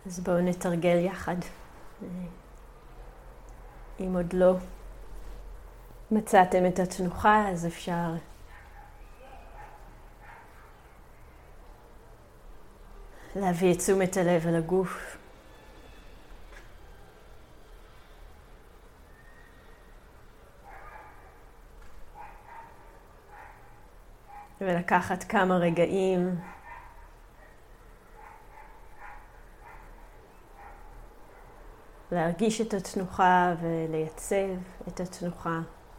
אז בואו נתרגל יחד. אם עוד לא מצאתם את התנוחה, אז אפשר להביא את תשומת הלב אל הגוף. ולקחת כמה רגעים להרגיש את התנוחה ולייצב את התנוחה.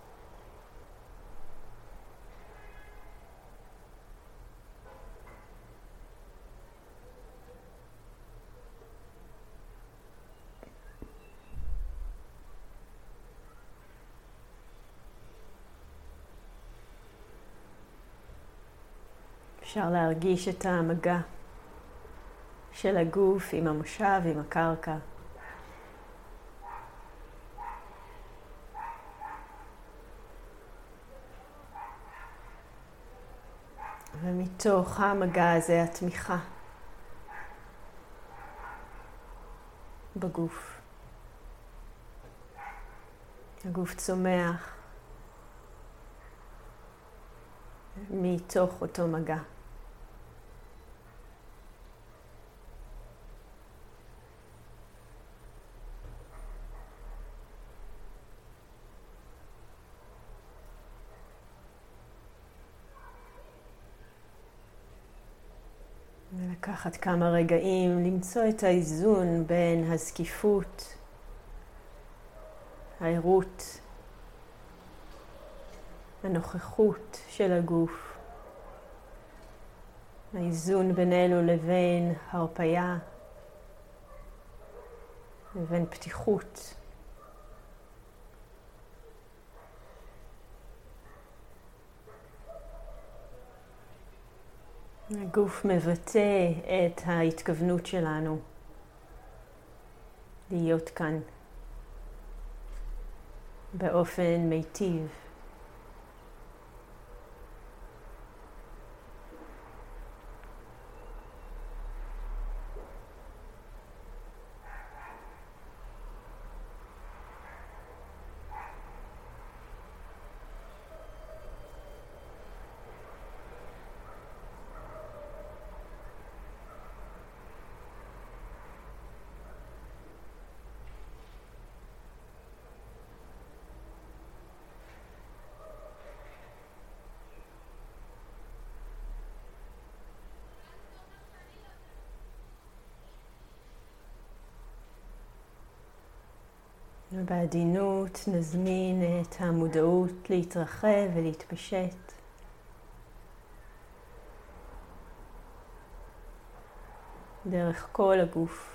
אפשר להרגיש את המגע של הגוף עם המושב, עם הקרקע. ומתוך המגע הזה התמיכה בגוף. הגוף צומח מתוך אותו מגע. לקחת כמה רגעים, למצוא את האיזון בין הזקיפות, העירות, הנוכחות של הגוף. האיזון בין אלו לבין הרפיה, לבין פתיחות. הגוף מבטא את ההתכוונות שלנו להיות כאן באופן מיטיב. ובעדינות נזמין את המודעות להתרחב ולהתפשט. דרך כל הגוף.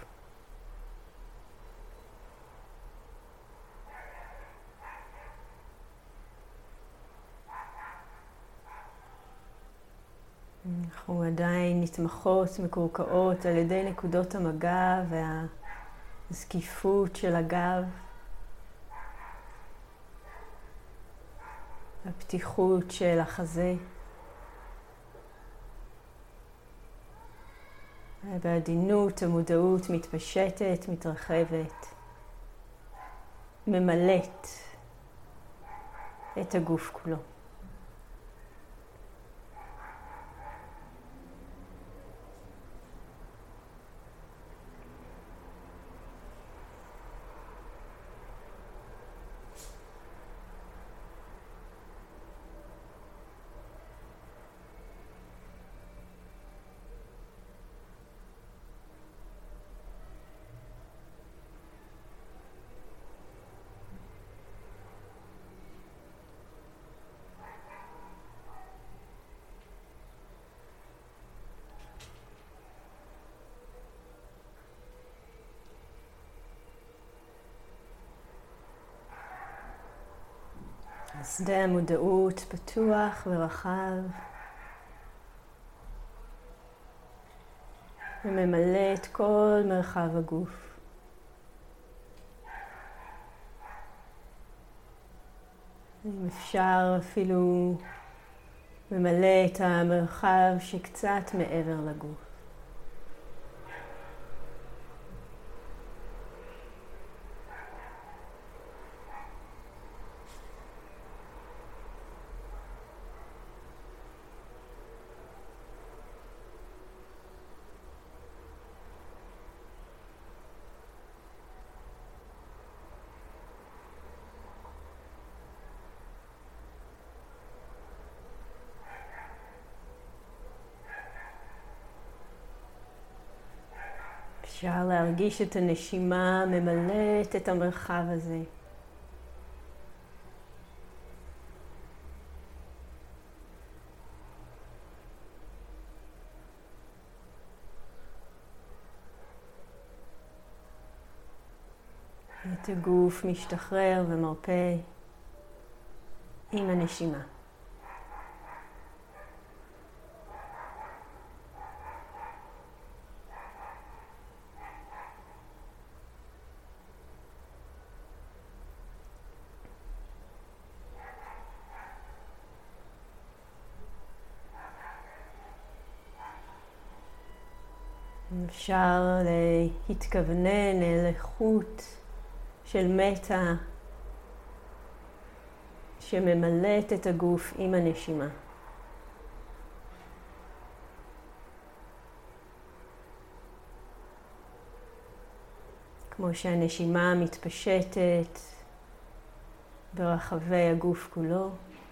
אנחנו עדיין נתמכות, מקורקעות על ידי נקודות המגע והזקיפות של הגב. הפתיחות של החזה. בעדינות המודעות מתפשטת, מתרחבת, ממלאת את הגוף כולו. שדה המודעות פתוח ורחב וממלא את כל מרחב הגוף. אם אפשר אפילו ממלא את המרחב שקצת מעבר לגוף. אפשר להרגיש את הנשימה ממלאת את המרחב הזה. את הגוף משתחרר ומרפא עם הנשימה. אפשר להתכוונן אל איכות של מטה שממלאת את הגוף עם הנשימה. כמו שהנשימה מתפשטת ברחבי הגוף כולו.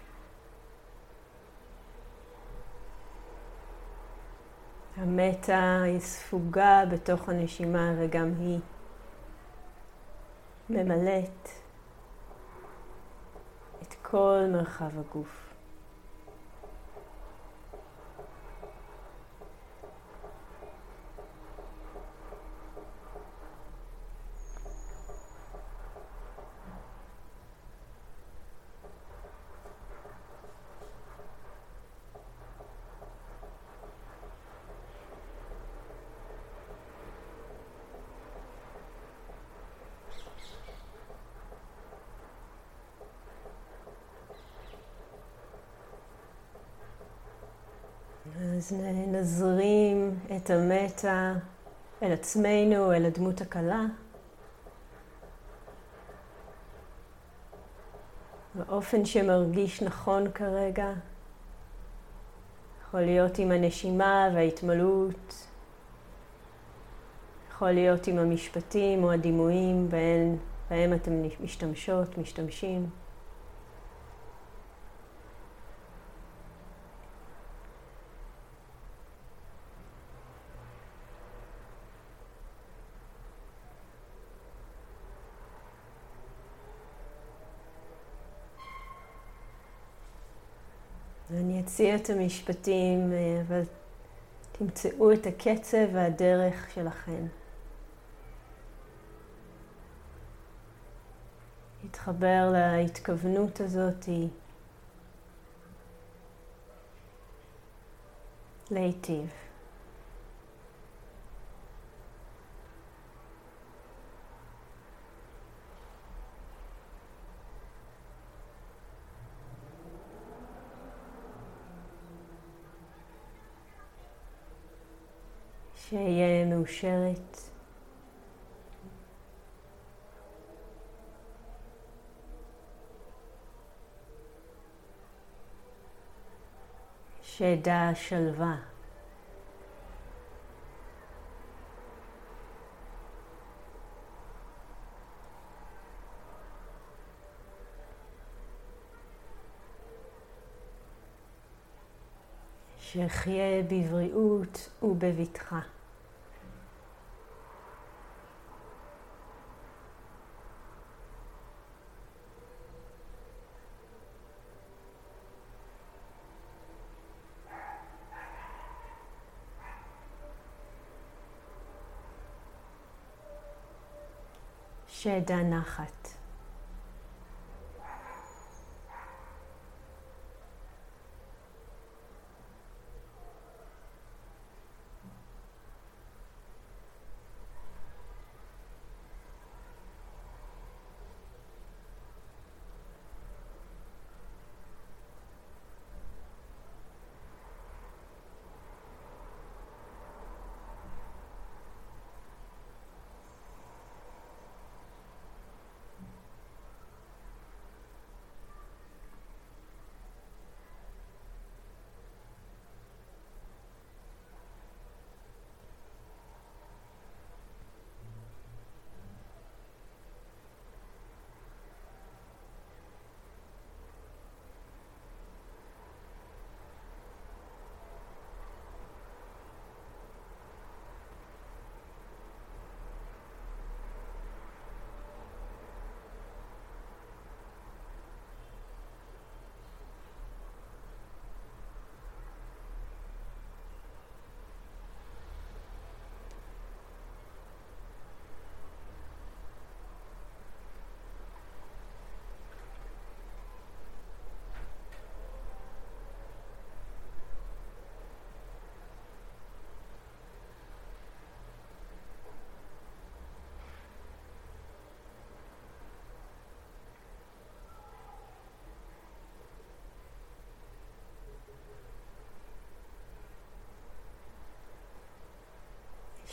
המטה היא ספוגה בתוך הנשימה וגם היא ממלאת את כל מרחב הגוף. אז נזרים את המטה אל עצמנו, אל הדמות הקלה. באופן שמרגיש נכון כרגע. יכול להיות עם הנשימה וההתמלאות. יכול להיות עם המשפטים או הדימויים בהם אתם משתמשות, משתמשים. אני אציע את המשפטים, אבל תמצאו את הקצב והדרך שלכם. להתחבר להתכוונות הזאת, להיטיב. שיהיה מאושרת. שידע שלווה. שחיה בבריאות ובבטחה. שידע נחת.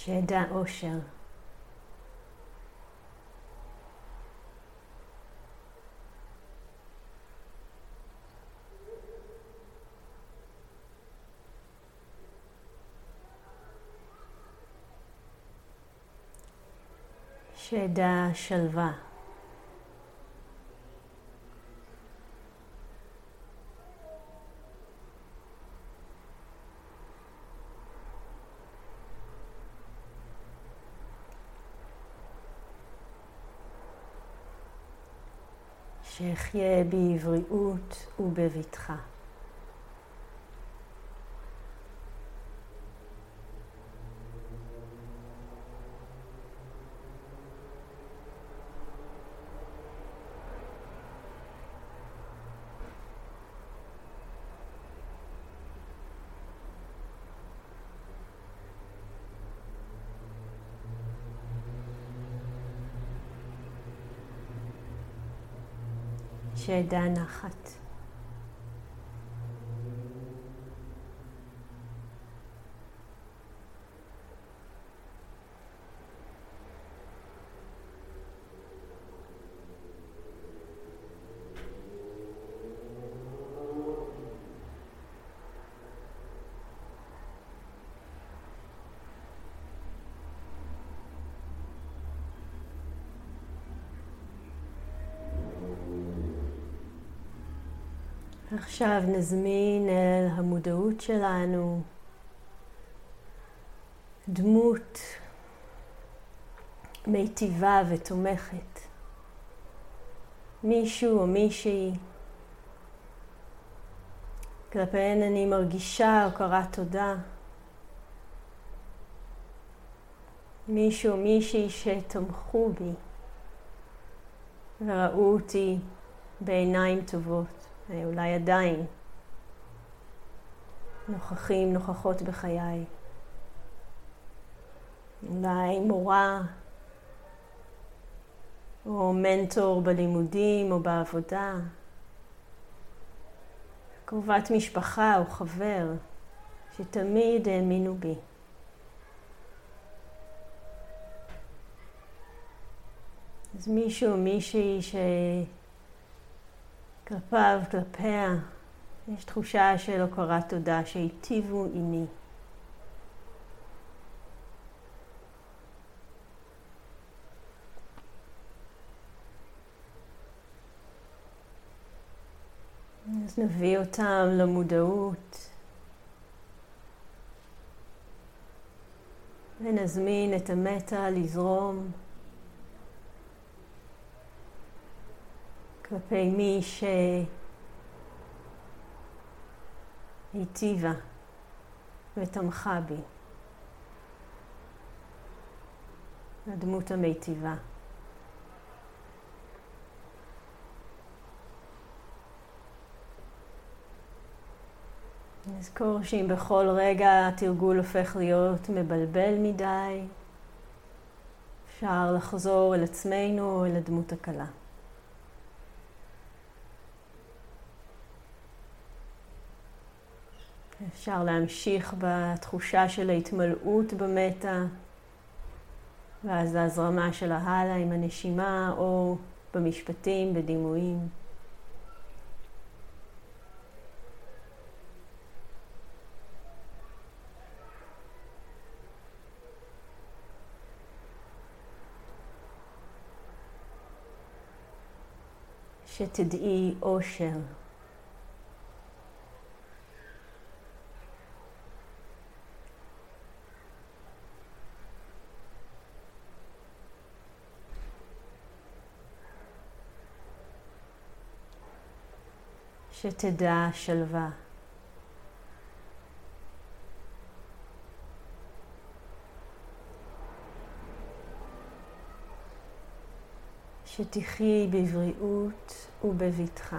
שידע אושר. שידע שלווה. שיחיה בבריאות ובבטחה. שידע נחת. עכשיו נזמין אל המודעות שלנו דמות מיטיבה ותומכת. מישהו או מישהי כלפיהן אני מרגישה הוקרת תודה. מישהו או מישהי שתמכו בי וראו אותי בעיניים טובות. אולי עדיין נוכחות בחיי. אולי מורה או מנטור בלימודים או בעבודה. קרובת משפחה או חבר שתמיד האמינו בי. אז מישהו או מישהי כלפיו, כלפיה, יש תחושה של הוקרת תודה שהיטיבו עימי. אז נביא אותם למודעות ונזמין את המטה לזרום כלפי מי שהיטיבה ותמכה בי. הדמות המיטיבה. נזכור שאם בכל רגע התרגול הופך להיות מבלבל מדי, אפשר לחזור אל עצמנו, אל הדמות הקלה. אפשר להמשיך בתחושה של ההתמלאות במטה, ואז ההזרמה שלה הלאה עם הנשימה או במשפטים, בדימויים. שתדעי אושר. שתדע שלווה. שתחי בבריאות ובבטחה.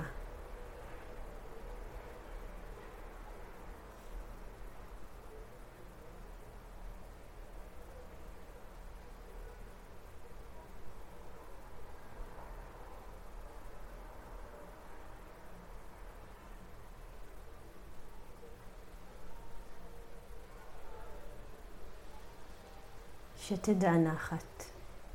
שתדע נחת.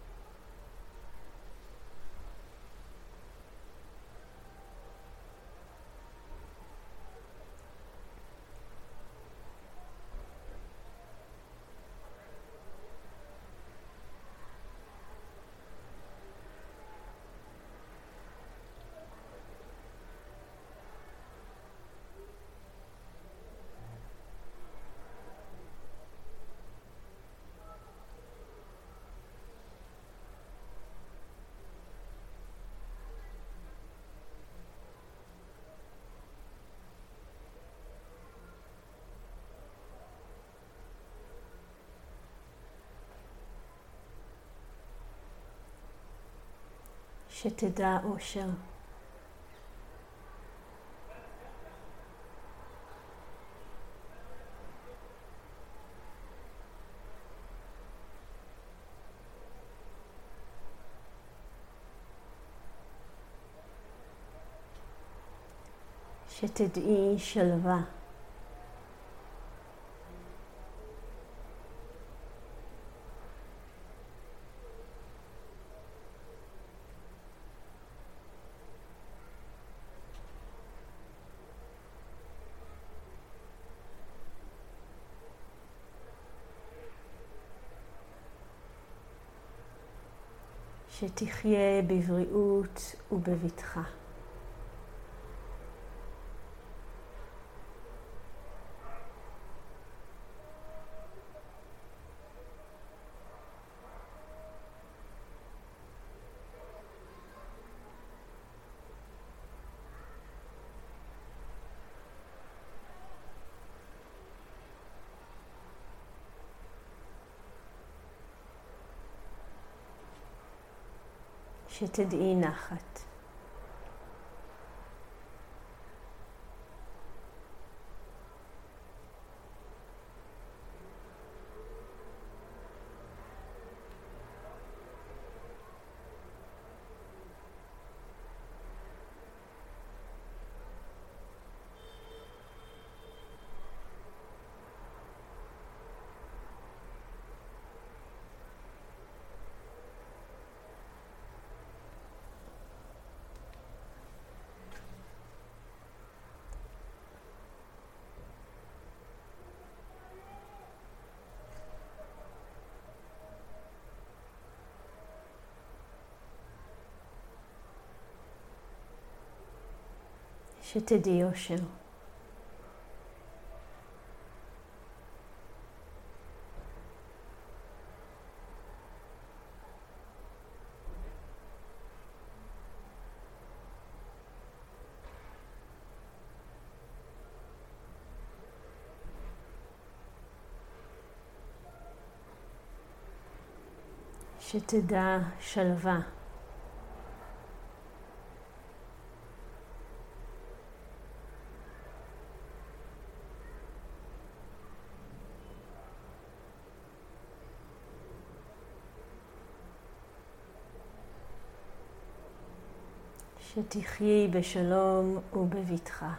שתדע אושר. שתדעי שלווה. שתחיה בבריאות ובבטחה. שתדעי נחת. שתדעי אושר. שתדע שלווה. שתחיי בשלום ובבטחה.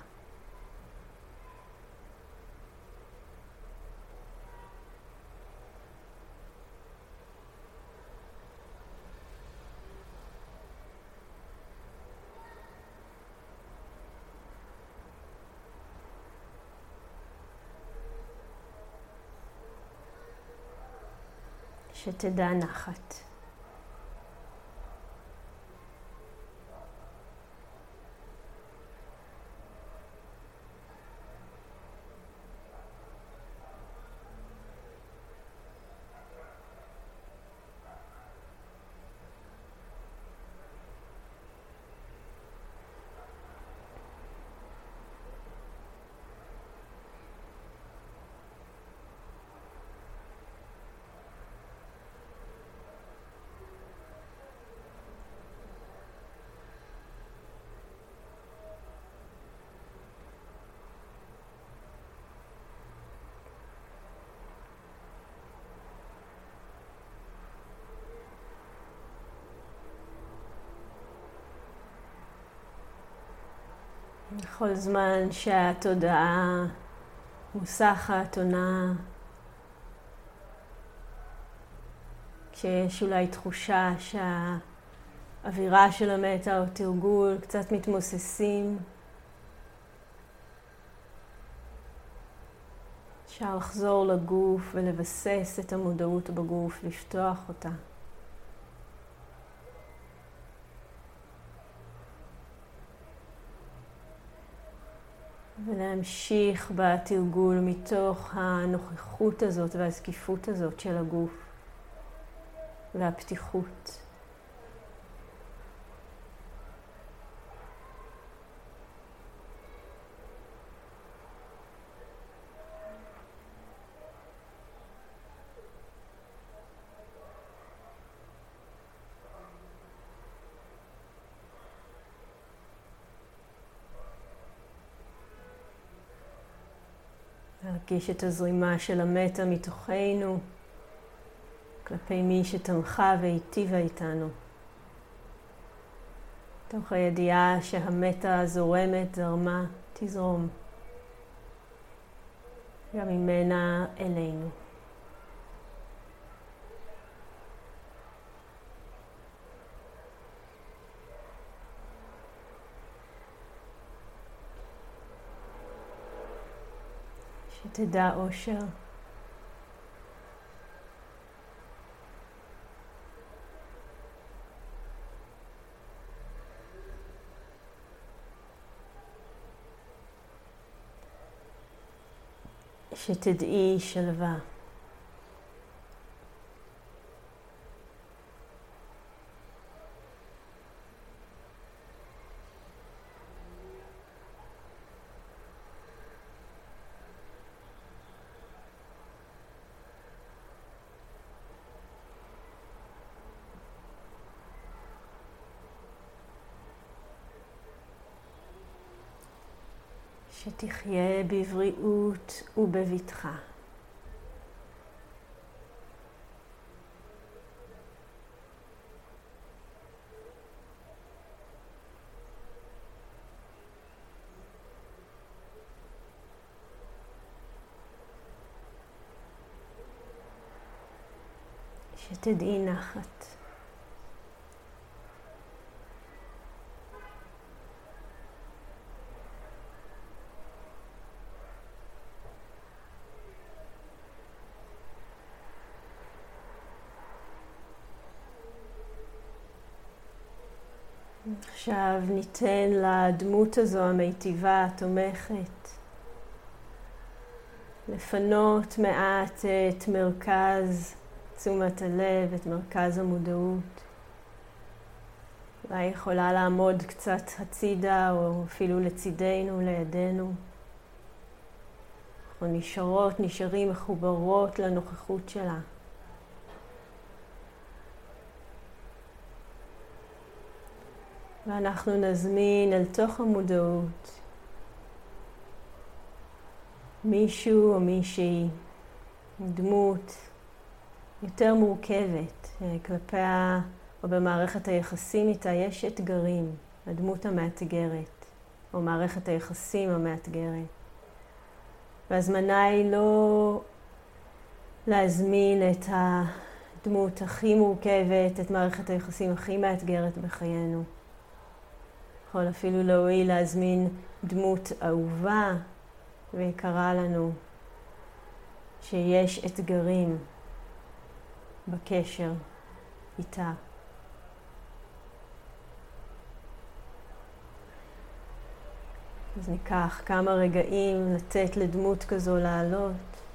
שתדע נחת. בכל זמן שהתודעה מוסחת או נעה, כשיש אולי תחושה שהאווירה של המטה או תרגול קצת מתמוססים, אפשר לחזור לגוף ולבסס את המודעות בגוף, לפתוח אותה. ולהמשיך בתרגול מתוך הנוכחות הזאת והזקיפות הזאת של הגוף והפתיחות. להרגיש את הזרימה של המטה מתוכנו, כלפי מי שתמכה והיטיבה איתנו. תוך הידיעה שהמטה זורמת, זרמה, תזרום. גם ממנה אלינו. שתדע אושר. שתדעי שלווה. שתחיה בבריאות ובבטחה. שתדעי נחת. עכשיו ניתן לדמות הזו המיטיבה, התומכת, לפנות מעט את מרכז תשומת הלב, את מרכז המודעות. אולי יכולה לעמוד קצת הצידה או אפילו לצידנו, לידינו. אנחנו נשארים מחוברות לנוכחות שלה. ואנחנו נזמין אל תוך המודעות מישהו או מישהי, דמות יותר מורכבת, כלפיה או במערכת היחסים איתה יש אתגרים, הדמות המאתגרת או מערכת היחסים המאתגרת. והזמנה היא לא להזמין את הדמות הכי מורכבת, את מערכת היחסים הכי מאתגרת בחיינו. יכול אפילו להועיל להזמין דמות אהובה ויקרה לנו, שיש אתגרים בקשר איתה. אז ניקח כמה רגעים לתת לדמות כזו לעלות.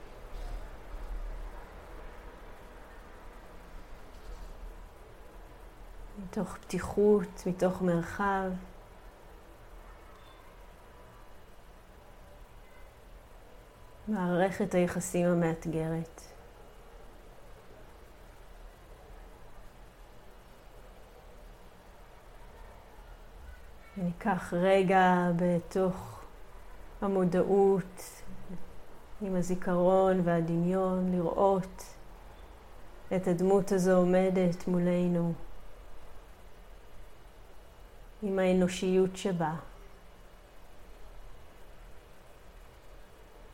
מתוך פתיחות, מתוך מרחב. מערכת היחסים המאתגרת. וניקח רגע בתוך המודעות, עם הזיכרון והדמיון, לראות את הדמות הזו עומדת מולנו, עם האנושיות שבה.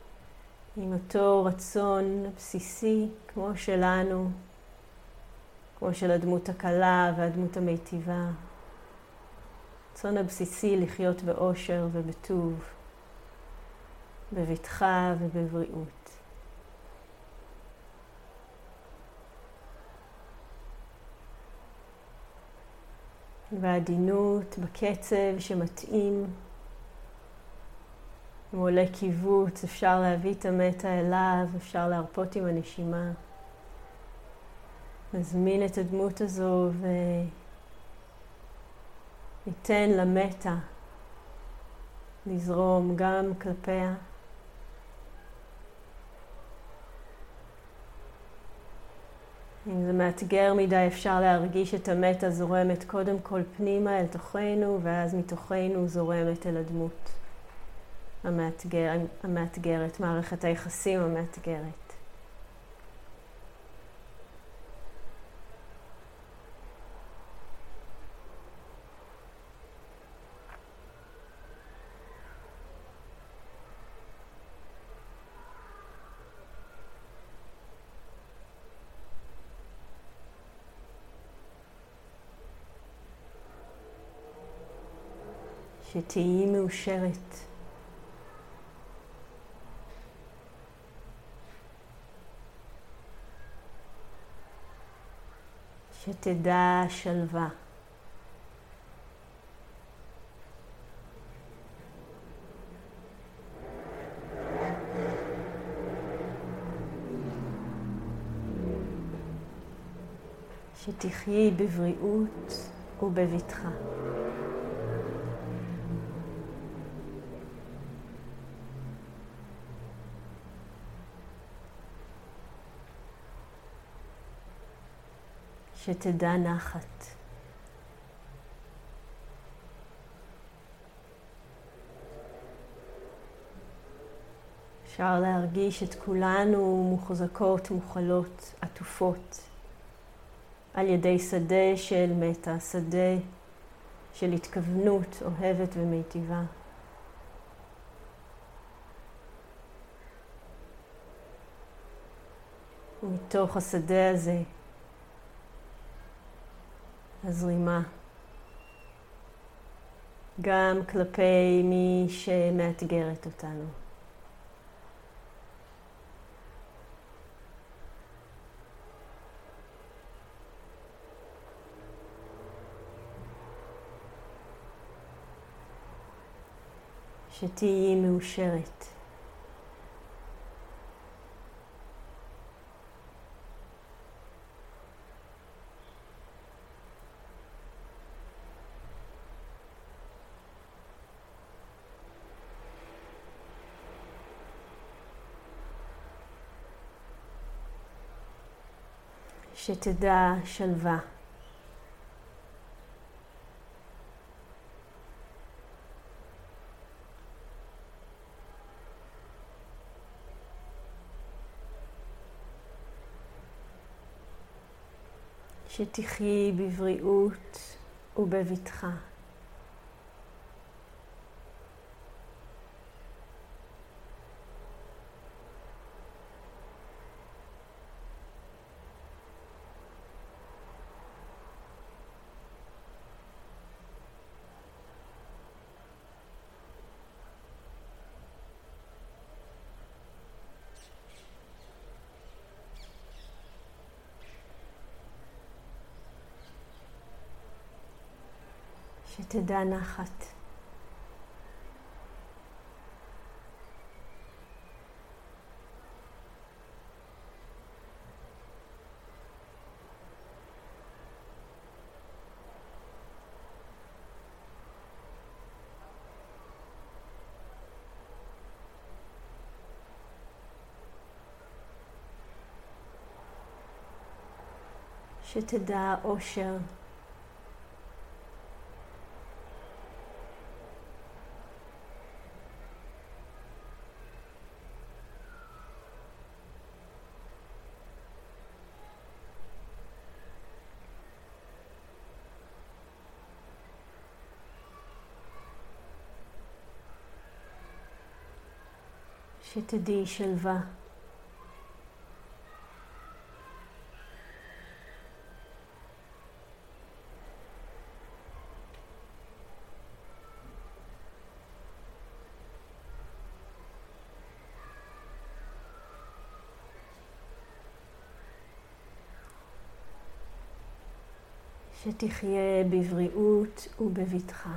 עם אותו רצון בסיסי כמו שלנו, כמו של הדמות הקלה והדמות המיטיבה. הרצון הבסיסי לחיות באושר ובטוב, בבטחה ובבריאות. והעדינות בקצב שמתאים, אם עולה קיבוץ, אפשר להביא את המטה אליו, אפשר להרפות עם הנשימה. נזמין את הדמות הזו וניתן למטה לזרום גם כלפיה. אם זה מאתגר מדי, אפשר להרגיש את המטה זורמת קודם כל פנימה אל תוכנו, ואז מתוכנו זורמת אל הדמות המאתגרת, מערכת היחסים המאתגרת. שתהיי מאושרת. שתדע שלווה. שתחיי בבריאות ובבטחה. שתדע נחת. אפשר להרגיש את כולנו מוחזקות, מוכלות, עטופות, על ידי שדה של מטה, שדה של התכוונות אוהבת ומיטיבה. ומתוך השדה הזה, הזרימה, גם כלפי מי שמאתגרת אותנו. שתהיי מאושרת. שתדע שלווה. שתחיי בבריאות ובבטחה. שתדע נחת. שתדע אושר. שתדעי שלווה. שתחיה בבריאות ובבטחה.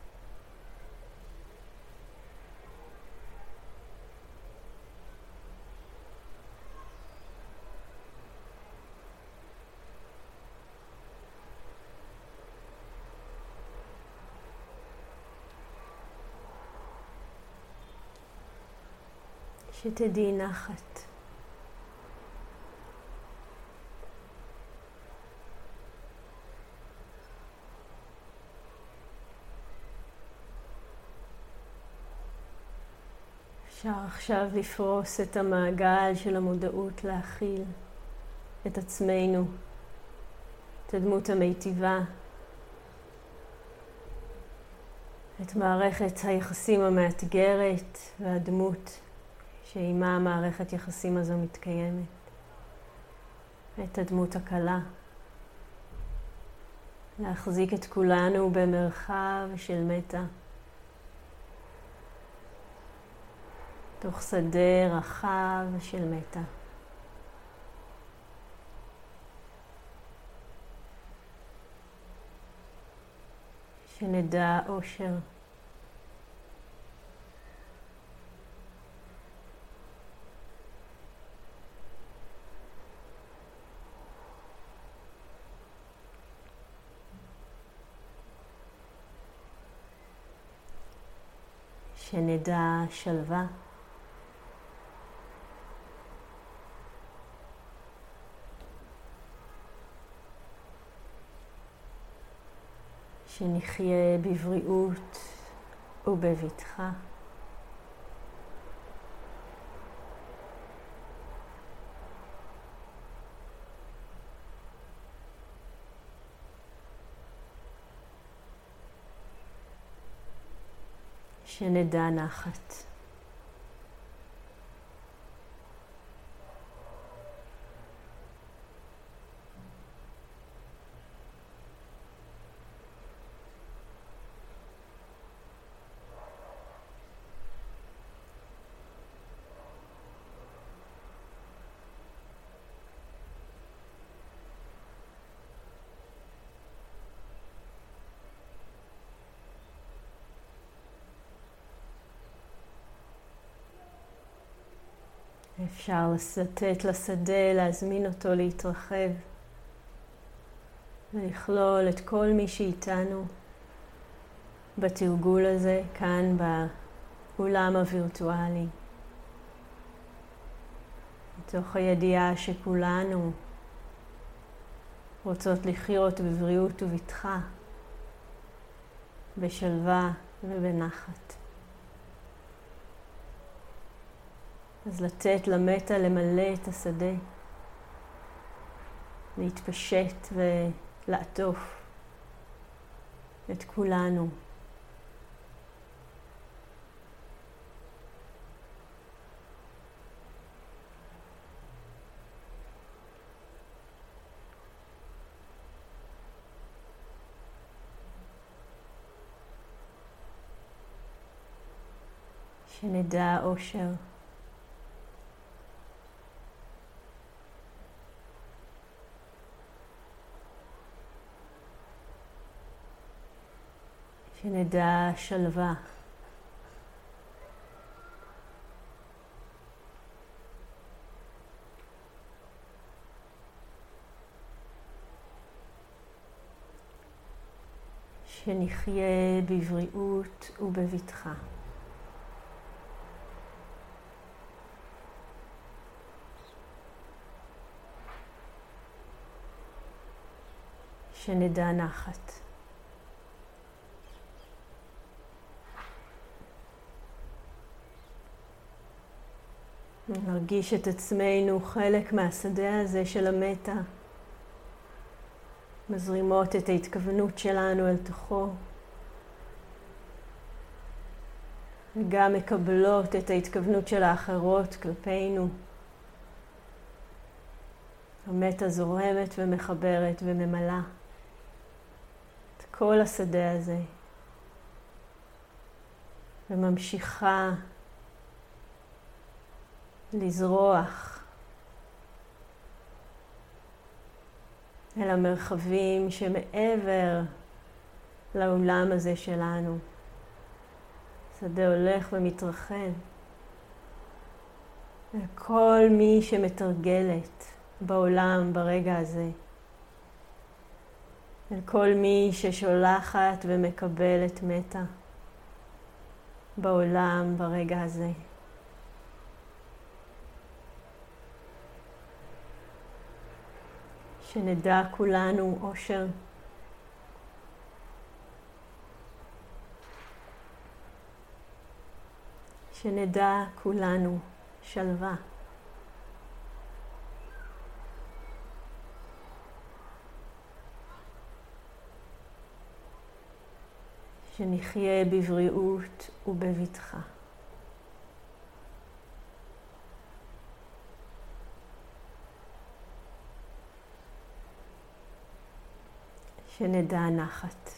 שתדעי נחת. אפשר עכשיו לפרוס את המעגל של המודעות להכיל את עצמנו, את הדמות המיטיבה, את מערכת היחסים המאתגרת והדמות שעימה המערכת יחסים הזו מתקיימת, את הדמות הקלה. להחזיק את כולנו במרחב של מטה, תוך שדה רחב של מטה. שנדע אושר. שנדע שלווה. שנחיה בבריאות ובבטחה. שנדע נחת. אפשר לתת לשדה, להזמין אותו להתרחב ולכלול את כל מי שאיתנו בתרגול הזה כאן באולם הווירטואלי. מתוך הידיעה שכולנו רוצות לחיות בבריאות ובטחה, בשלווה ובנחת. אז לתת למטה למלא את השדה, להתפשט ולעטוף את כולנו. שנדע אושר. שנדע שלווה. שנחיה בבריאות ובבטחה. שנדע נחת. נרגיש את עצמנו חלק מהשדה הזה של המטה, מזרימות את ההתכוונות שלנו אל תוכו, וגם מקבלות את ההתכוונות של האחרות כלפינו. המטה זורמת ומחברת וממלאה את כל השדה הזה, וממשיכה לזרוח אל המרחבים שמעבר לעולם הזה שלנו. שדה הולך ומתרחב. אל כל מי שמתרגלת בעולם ברגע הזה. אל כל מי ששולחת ומקבלת מטה בעולם ברגע הזה. שנדע כולנו אושר. שנדע כולנו שלווה. שנחיה בבריאות ובבטחה. שנדע נחת.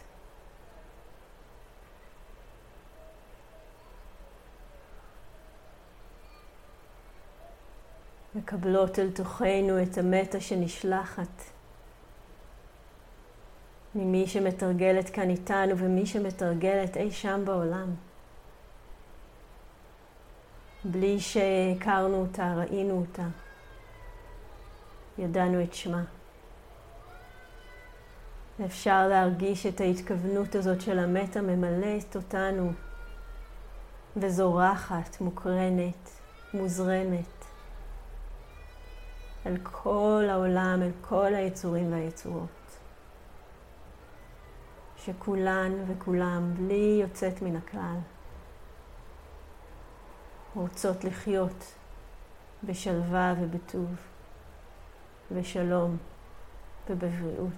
מקבלות אל תוכנו את המטה שנשלחת ממי שמתרגלת כאן איתנו ומי שמתרגלת אי שם בעולם. בלי שהכרנו אותה, ראינו אותה, ידענו את שמה. אפשר להרגיש את ההתכוונות הזאת של המטה ממלאת אותנו וזורחת, מוקרנת, מוזרמת על כל העולם, על כל היצורים והיצורות. שכולן וכולם, בלי יוצאת מן הכלל, רוצות לחיות בשלווה ובטוב, בשלום ובבריאות.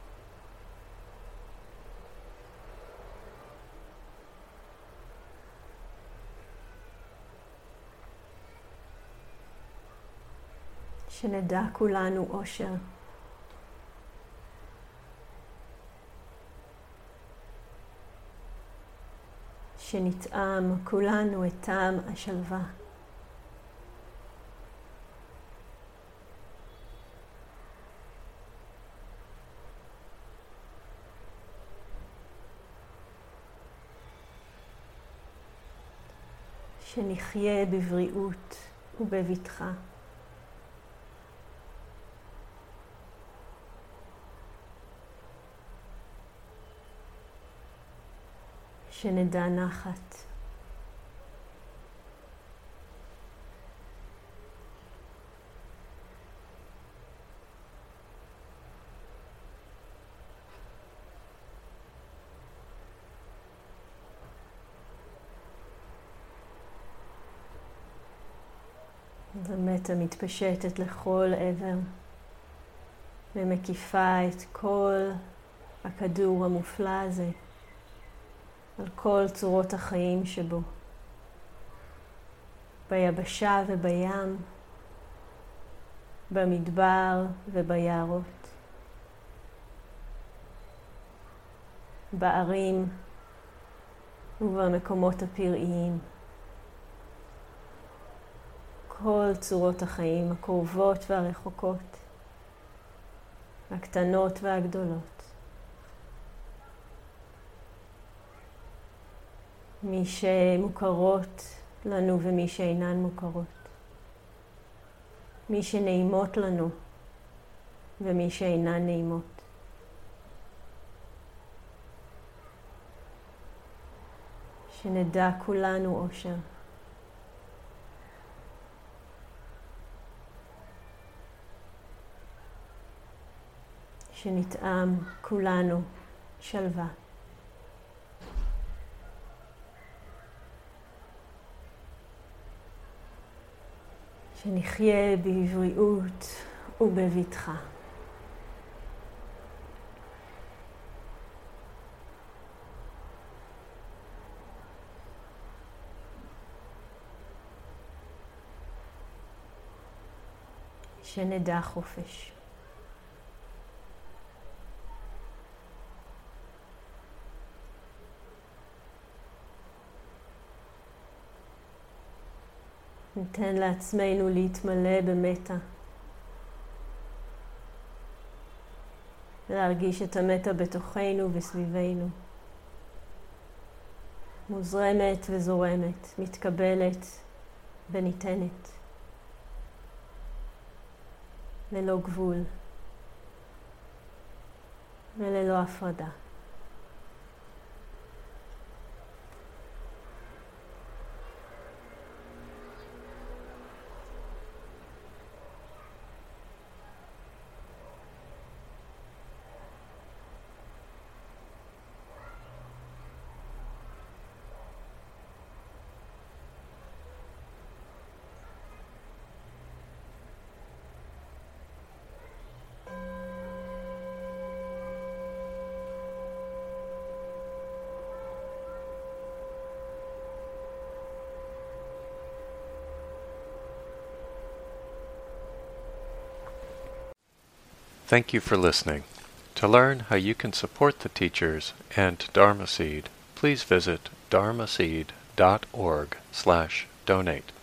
שנדע כולנו אושר. שנטעם כולנו את טעם השלווה. שנחיה בבריאות ובבטחה. שנדע נחת. המטה מתפשטת לכל עבר ומקיפה את כל הכדור המופלא הזה על כל צורות החיים שבו, ביבשה ובים, במדבר וביערות, בערים ובמקומות הפראיים. כל צורות החיים, הקרובות והרחוקות, הקטנות והגדולות. מי שמוכרות לנו ומי שאינן מוכרות. מי שנעימות לנו ומי שאינן נעימות. שנדע כולנו אושר. שנטעם כולנו שלווה. שנחיה בבריאות ובבטחה. שנדע חופש. ניתן לעצמנו להתמלא במטה. ולהרגיש את המטה בתוכנו וסביבנו. מוזרמת וזורמת, מתקבלת וניתנת. ללא גבול וללא הפרדה. Thank you for listening. To learn how you can support the teachers and Dharma Seed, please visit dharmaseed.org/donate.